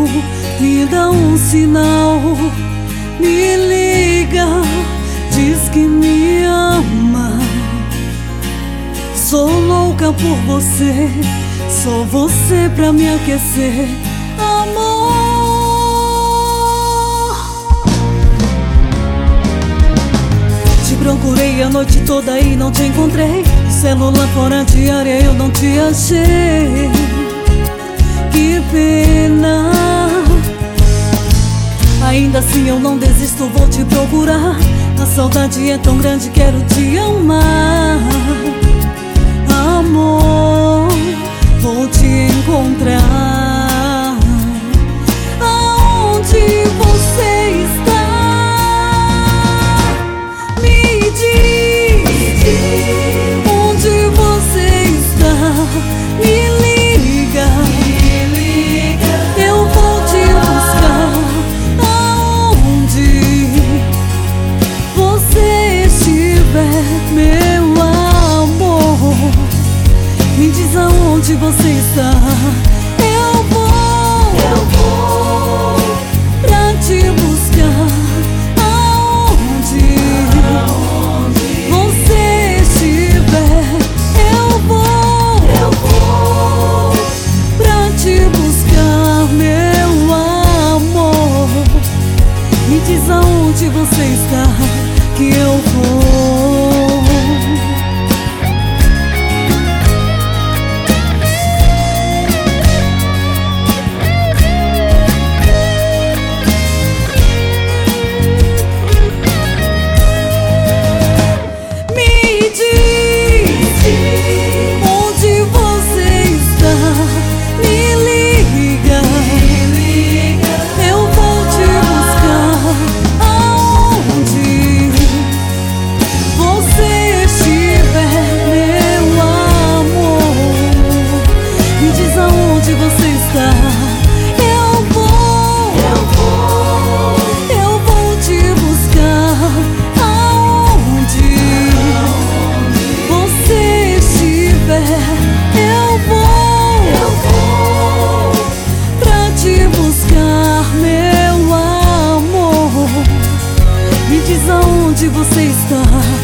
me dá um sinal, me liga, diz que me ama. Sou louca por você, só você pra me aquecer, amor. Te procurei a noite toda e não te encontrei. Celular fora de área, eu não te achei. Que pena. Ainda assim eu não desisto, vou te procurar. A saudade é tão grande, quero te amar. Amor, vou te encontrar. Aonde você está? Me diz onde você está. Me liga, eu vou te buscar. Aonde você estiver, meu amor, me diz aonde você está. Eu vou pra te buscar. Aonde você estiver, eu vou pra te buscar, meu amor. Me diz aonde você está, que eu vou. Onde você está?